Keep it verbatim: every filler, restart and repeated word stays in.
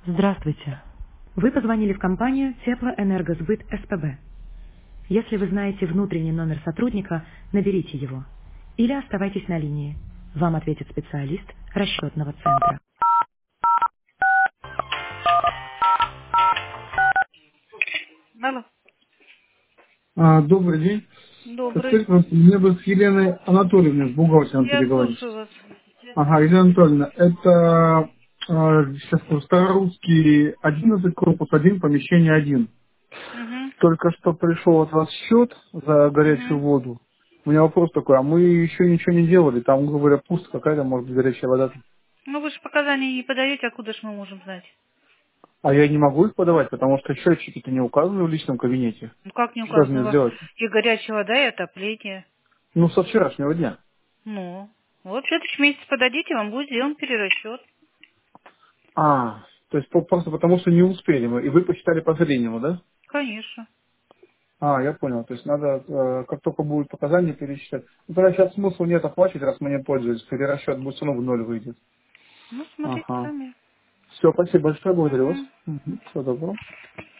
Здравствуйте. Вы позвонили в компанию Теплоэнергосбыт СПБ. Если вы знаете внутренний номер сотрудника, наберите его. Или оставайтесь на линии. Вам ответит специалист расчетного центра. Алло. А, добрый день. Добрый. Скажите, пожалуйста, мне бы с Еленой Анатольевной, с бухгалтером Я переговорить. слушаю вас. Ага, Елена Анатольевна, это а, сейчас скажу, Старорусский одиннадцать, корпус один, помещение один. Угу. Только что пришел от вас счет за горячую Угу. воду. У меня вопрос такой, а мы еще ничего не делали, там, грубо говоря, пусто, какая-то может быть горячая вода. Ну вы же показания не подаете, откуда же мы можем знать? А я не могу их подавать, потому что счетчики-то не указаны в личном кабинете. Ну как не Что же указано? У мне вас сделать? и горячая вода, и отопление. Ну, со вчерашнего дня. Ну, вот в следующем месяце подадите, вам будет сделан перерасчет. А, то есть по- просто потому, что не успели мы, и вы посчитали по среднему, да? Конечно. А, я понял. То есть надо, э, как только будут показания, пересчитать. Ну, тогда сейчас смысла нет оплачивать, раз мы не пользуемся. Перерасчет будет все равно в ноль выйдет. Ну, смотрите Ага. сами. Все, спасибо большое, благодарю вас. Угу. Все добро.